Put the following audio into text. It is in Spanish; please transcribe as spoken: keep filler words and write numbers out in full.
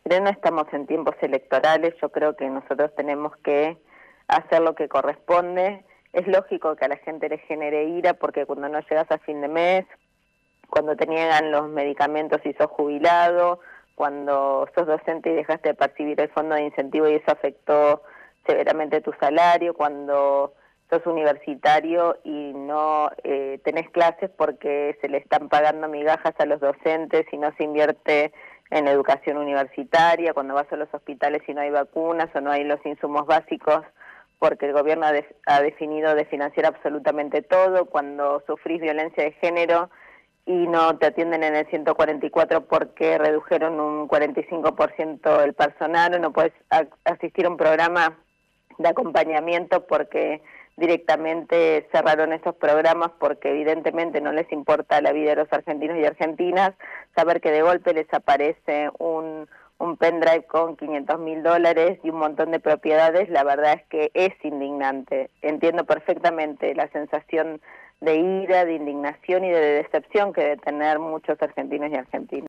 bien no estamos en tiempos electorales, yo creo que nosotros tenemos que hacer lo que corresponde. Es lógico que a la gente le genere ira porque cuando no llegas a fin de mes, cuando te niegan los medicamentos y sos jubilado, cuando sos docente y dejaste de percibir el fondo de incentivo y eso afectó severamente tu salario, cuando sos universitario y no eh, tenés clases porque se le están pagando migajas a los docentes y no se invierte en educación universitaria, cuando vas a los hospitales y no hay vacunas o no hay los insumos básicos porque el gobierno ha, de, ha definido de financiar absolutamente todo, cuando sufrís violencia de género y no te atienden en el ciento cuarenta y cuatro porque redujeron un cuarenta y cinco por ciento el personal, o no puedes asistir a un programa de acompañamiento porque directamente cerraron esos programas porque evidentemente no les importa la vida de los argentinos y argentinas, saber que de golpe les aparece un, un pendrive con quinientos mil dólares y un montón de propiedades, la verdad es que es indignante. Entiendo perfectamente la sensación de ira, de indignación y de decepción que debe tener muchos argentinos y argentinas.